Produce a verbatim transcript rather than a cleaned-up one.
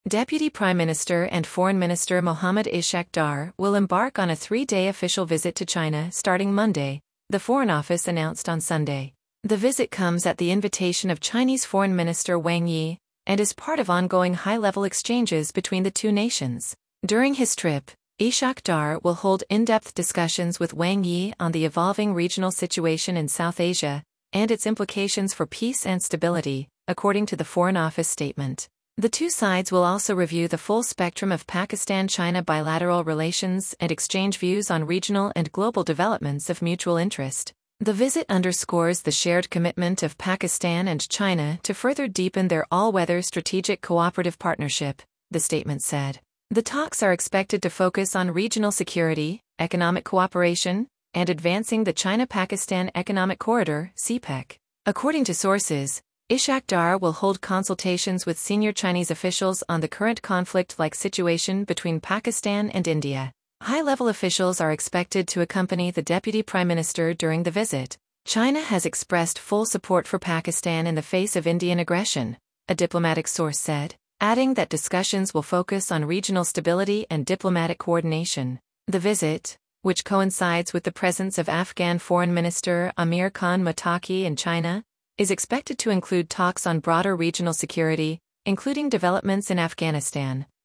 Deputy Prime Minister and Foreign Minister Mohammad Ishaq Dar will embark on a three-day official visit to China starting Monday, the Foreign Office announced on Sunday. The visit comes at the invitation of Chinese Foreign Minister Wang Yi and is part of ongoing high-level exchanges between the two nations. During his trip, Ishaq Dar will hold in-depth discussions with Wang Yi on the evolving regional situation in South Asia and its implications for peace and stability, according to the Foreign Office statement. The two sides will also review the full spectrum of Pakistan-China bilateral relations and exchange views on regional and global developments of mutual interest. The visit underscores the shared commitment of Pakistan and China to further deepen their all-weather strategic cooperative partnership, the statement said. The talks are expected to focus on regional security, economic cooperation, and advancing the China-Pakistan Economic Corridor, C P E C. According to sources, Ishaq Dar will hold consultations with senior Chinese officials on the current conflict-like situation between Pakistan and India. High-level officials are expected to accompany the Deputy Prime Minister during the visit. China has expressed full support for Pakistan in the face of Indian aggression, a diplomatic source said, adding that discussions will focus on regional stability and diplomatic coordination. The visit, which coincides with the presence of Afghan Foreign Minister Amir Khan Muttaqi in China, is expected to include talks on broader regional security, including developments in Afghanistan,